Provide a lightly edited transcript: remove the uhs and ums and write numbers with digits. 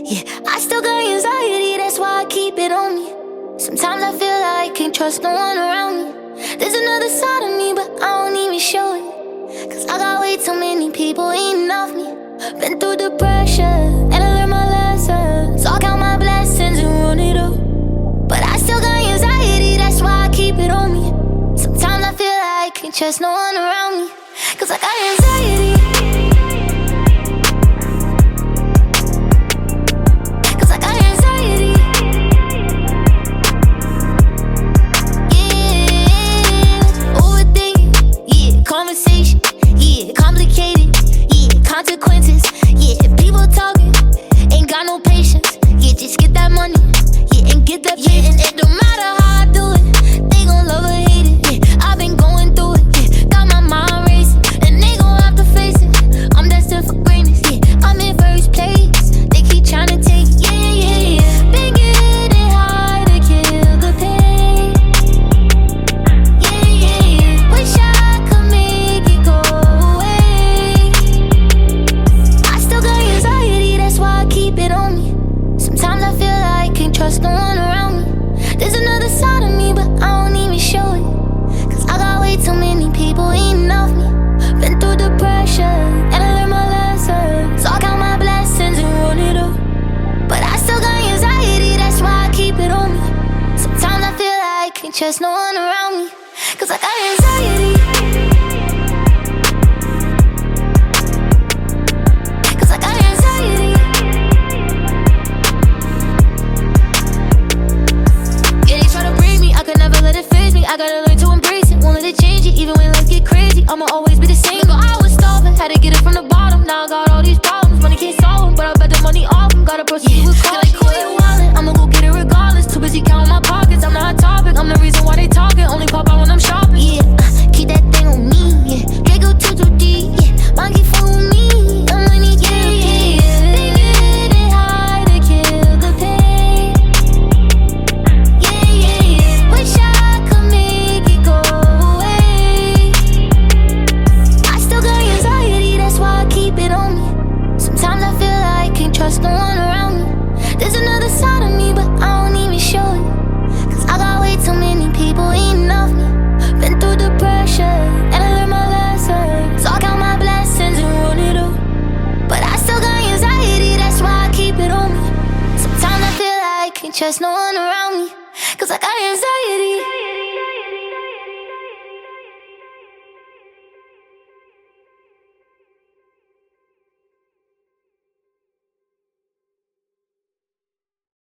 Yeah, I still got anxiety, that's why I keep it on me. Sometimes I feel like I can't trust no one around me. There's another side of me, but I don't even show it. Cause I got way too many people eating off me. Been through the pressure, and I learned my lessons. So I count my blessings and run it up. But I still got anxiety, that's why I keep it on me. Sometimes I feel like I can't trust no one around me. Cause I got anxiety. Cause I got anxiety. Yeah, overthinking. Yeah, conversation. Yeah, complicated. Yeah, consequences. Yeah, people talking. Ain't got no patience. Yeah, just get that money. Yeah, and get that patience. And it don't matter how I do it. They gon' love or hate it. Yeah, I've been going through it. Yeah, got my mind racing. And they gon' have to face it. I'm destined for greatness. Yeah, I'm in first place. They keep trying to take it. Yeah, yeah, yeah. Been getting high to kill the pain. Yeah, yeah, yeah. Wish I could make it go away. I still got anxiety, that's why I keep it on me. Sometimes I feel like I can't trust no one around me. There's another side of me, but I don't even show it. Cause I got way too many people eating off me. Been through the pressure, and I learned my lessons. So I count my blessings and run it up. But I still got anxiety, that's why I keep it on me. Sometimes I feel like I can't trust no one around me. Cause I got anxiety. Cause I got anxiety. Yeah, they try to break me, I could never let it phase me. I gotta learn to embrace it, won't let it change it. Even when life get crazy, I'ma always be the same. But I was starving, had to get it from the bottom. Now I got all these problems, money can't solve them. But I bet the money off them, gotta proceed with caution. Like quit wildin', I'ma go get it regardless. Too busy counting my pockets, I'm not a topic. I'm the reason why they talking, only pop out when I'm shopping. Yeah, keep that thing on me, yeah. Draco too deep, yeah. Monkey fuck with me, I'm money, yeah, yeah, yeah. They getting high to kill the pain. Yeah, yeah, yeah. Wish I could make it go away. I still got anxiety, that's why I keep it on me. Sometimes I feel like I can't trust no one around me. There's another side of me, but I don't even show it. Cause I got way too many people eating off me. Been through the pressure, and I learned my lessons. So I count my blessings and run it up. But I still got anxiety, that's why I keep it on me. Sometimes I feel like I can't trust no one around me. Cause I got anxiety.